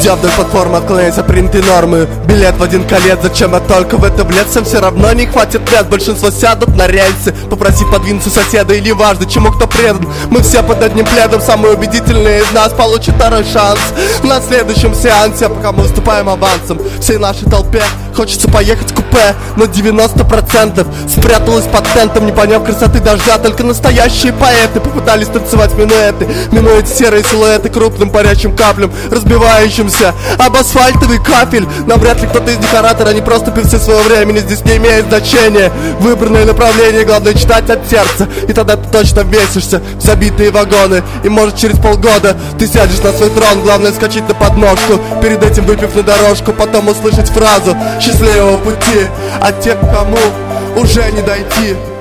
Идя вдоль платформы, отклоняясь от принятой нормы. Билет в один конец, зачем я только в это влез? Все равно не хватит мест, большинство сядут на рельсы, попросив подвинуться соседа, или важно, чему кто предан. Мы все под одним пледом, самые убедительные из нас получат второй шанс на следующем сеансе, пока мы выступаем авансом. Всей нашей толпе хочется поехать в купе, но 90% спряталась под тентом, не поняв красоты дождя. Только настоящие поэты попытались танцевать минуэты, минуя эти серые силуэты крупным парящим каплям, разбивающимся об асфальтовый кафель. Нам вряд ли кто-то из них оратор, они просто певцы своего времени, здесь не имеет значения выбранное направление, главное читать от сердца, и тогда ты точно вместишься в забитые вагоны. И может через полгода ты сядешь на свой трон, главное скачать на подножку, перед этим выпив на дорожку, потом услышать фразу счастливого пути от тех, кому уже не дойти.